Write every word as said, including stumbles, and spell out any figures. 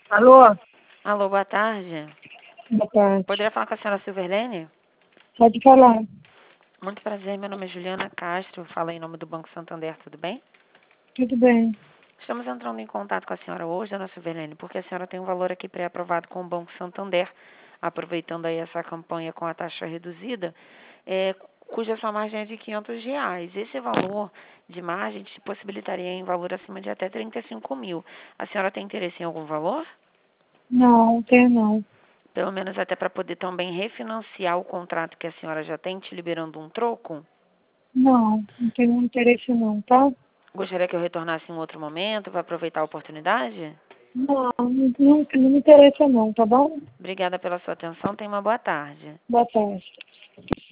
Alô? Alô, boa tarde. Boa tarde. Poderia falar com a senhora Silverlene? Pode falar. Muito prazer, meu nome é Juliana Castro, falo em nome do Banco Santander, tudo bem? Tudo bem. Estamos entrando em contato com a senhora hoje, dona Silverlene, porque a senhora tem um valor aqui pré-aprovado com o Banco Santander, aproveitando aí essa campanha com a taxa reduzida, é, cuja sua margem é de quinhentos reais. Esse valor de margem te possibilitaria em valor acima de até trinta e cinco mil. A senhora tem interesse em algum valor? Não, tem não. Pelo menos até para poder também refinanciar o contrato que a senhora já tem, te liberando um troco? Não, não tenho interesse não, tá? Gostaria que eu retornasse em outro momento para aproveitar a oportunidade? Não, não, não, não me interessa não, tá bom? Obrigada pela sua atenção. Tenha uma boa tarde. Boa tarde.